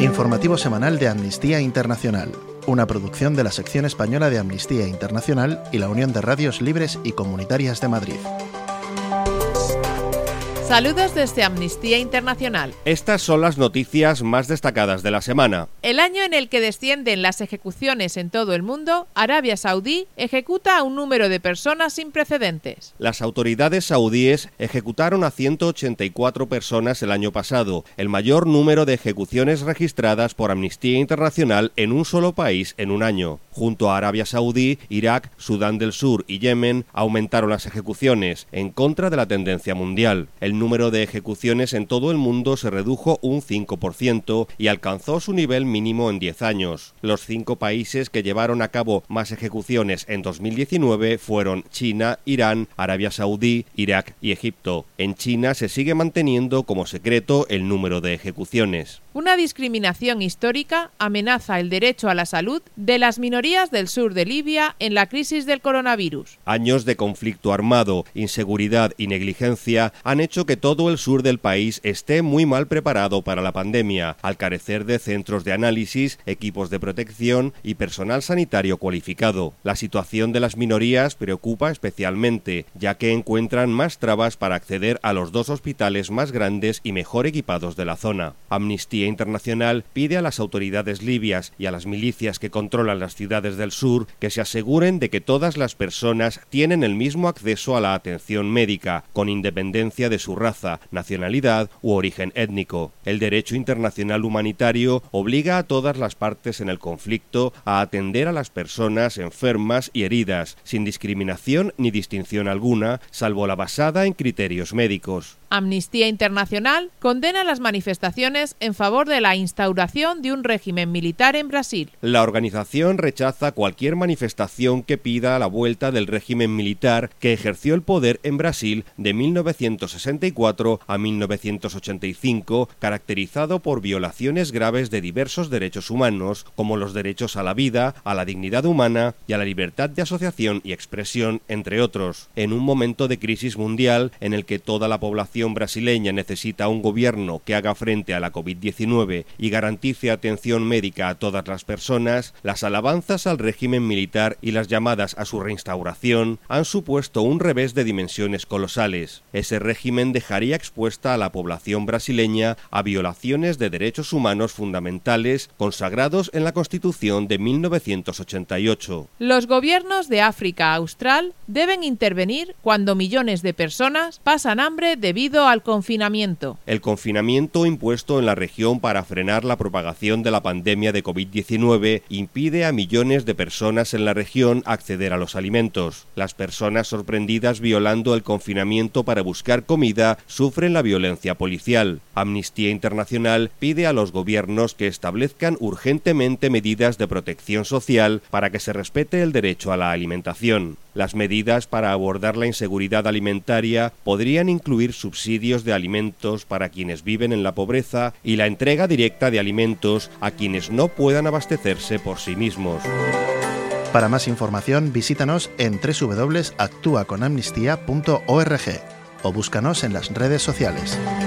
Informativo semanal de Amnistía Internacional, una producción de la sección española de Amnistía Internacional y la Unión de Radios Libres y Comunitarias de Madrid. Saludos desde Amnistía Internacional. Estas son las noticias más destacadas de la semana. El año en el que descienden las ejecuciones en todo el mundo, Arabia Saudí ejecuta a un número de personas sin precedentes. Las autoridades saudíes ejecutaron a 184 personas el año pasado, el mayor número de ejecuciones registradas por Amnistía Internacional en un solo país en un año. Junto a Arabia Saudí, Irak, Sudán del Sur y Yemen aumentaron las ejecuciones, en contra de la tendencia mundial. El número de ejecuciones en todo el mundo se redujo un 5% y alcanzó su nivel mínimo en 10 años. Los 5 países que llevaron a cabo más ejecuciones en 2019 fueron China, Irán, Arabia Saudí, Irak y Egipto. En China se sigue manteniendo como secreto el número de ejecuciones. Una discriminación histórica amenaza el derecho a la salud de las minorías del sur de Libia en la crisis del coronavirus. Años de conflicto armado, inseguridad y negligencia han hecho que todo el sur del país esté muy mal preparado para la pandemia, al carecer de centros de análisis, equipos de protección y personal sanitario cualificado. La situación de las minorías preocupa especialmente, ya que encuentran más trabas para acceder a los 2 hospitales más grandes y mejor equipados de la zona. Amnistía Internacional pide a las autoridades libias y a las milicias que controlan las ciudades del sur que se aseguren de que todas las personas tienen el mismo acceso a la atención médica, con independencia de su raza, nacionalidad u origen étnico. El derecho internacional humanitario obliga a todas las partes en el conflicto a atender a las personas enfermas y heridas, sin discriminación ni distinción alguna, salvo la basada en criterios médicos. Amnistía Internacional condena las manifestaciones en favor de la instauración de un régimen militar en Brasil. La organización rechaza cualquier manifestación que pida la vuelta del régimen militar que ejerció el poder en Brasil de 1964 a 1985, caracterizado por violaciones graves de diversos derechos humanos, como los derechos a la vida, a la dignidad humana y a la libertad de asociación y expresión, entre otros. En un momento de crisis mundial en el que toda la población brasileña necesita un gobierno que haga frente a la COVID-19 y garantice atención médica a todas las personas, las alabanzas al régimen militar y las llamadas a su reinstauración han supuesto un revés de dimensiones colosales. Ese régimen dejaría expuesta a la población brasileña a violaciones de derechos humanos fundamentales consagrados en la Constitución de 1988. Los gobiernos de África Austral deben intervenir cuando millones de personas pasan hambre debido al confinamiento. El confinamiento impuesto en la región para frenar la propagación de la pandemia de COVID-19 impide a millones de personas en la región acceder a los alimentos. Las personas sorprendidas violando el confinamiento para buscar comida sufren la violencia policial. Amnistía Internacional pide a los gobiernos que establezcan urgentemente medidas de protección social para que se respete el derecho a la alimentación. Las medidas para abordar la inseguridad alimentaria podrían incluir subsidios de alimentos para quienes viven en la pobreza y la entrega directa de alimentos a quienes no puedan abastecerse por sí mismos. Para más información, visítanos en www.actuaconamnistía.org o búscanos en las redes sociales.